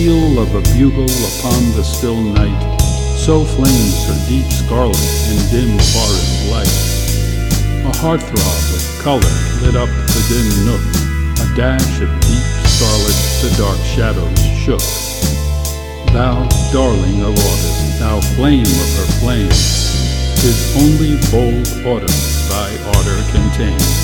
peal of a bugle upon the still night, so flames her deep scarlet in dim forest light. A heartthrob of color lit up the dim nook, a dash of deep scarlet the dark shadows shook. Thou, darling of August, thou flame of her flame, 'tis only bold autumn thy ardor contains.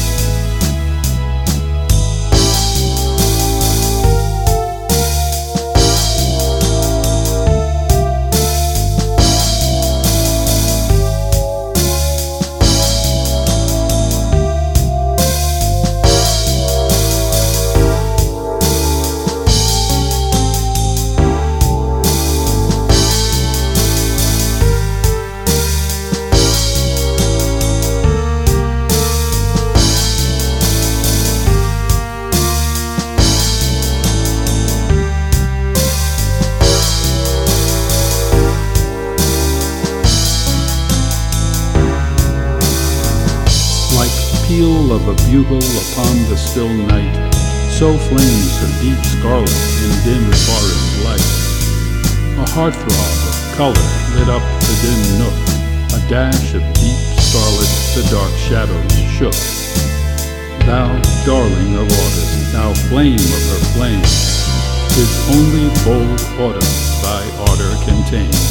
Peal of a bugle upon the still night, so flames her deep scarlet in dim forest light. A heartthrob of color lit up the dim nook, a dash of deep scarlet the dark shadows shook. Thou, darling of August, thou flame of her flame, 'tis only bold autumn thy ardor contains.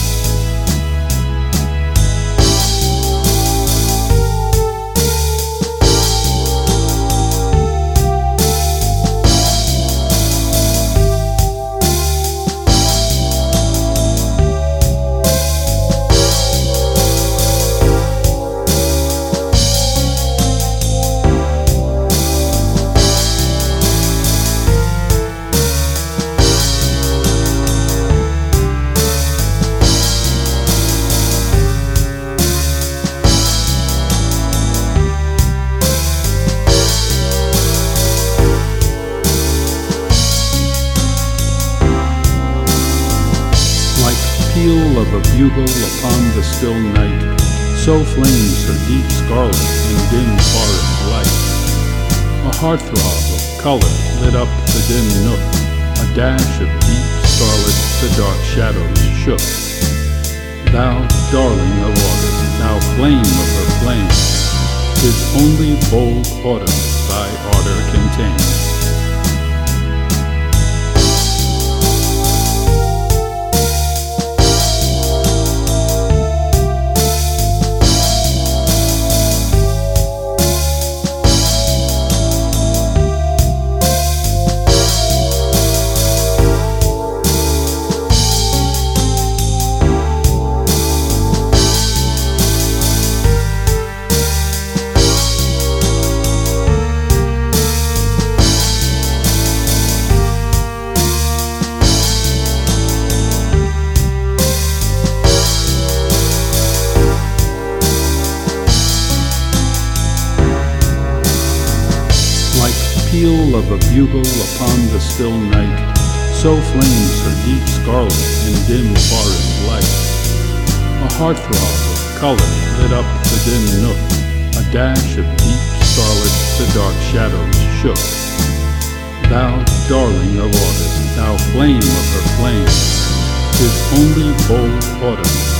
Peal of a bugle upon the still night, so flames her deep scarlet in dim forest light. A heartthrob of color lit up the dim nook, a dash of deep scarlet the dark shadows shook. Thou, darling of August, thou flame of her flame, 'tis only bold autumn thy ardor contains. Peal of a bugle upon the still night, so flames her deep scarlet in dim forest light. A heartthrob of color lit up the dim nook, a dash of deep scarlet the dark shadows shook. Thou, darling of August, thou flame of her flame, 'tis only bold autumn